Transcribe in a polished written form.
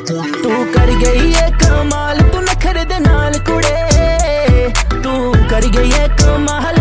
तू कर गई है कमाल, तू नखरे दे नाल कुड़े, तू कर गई है कमाल।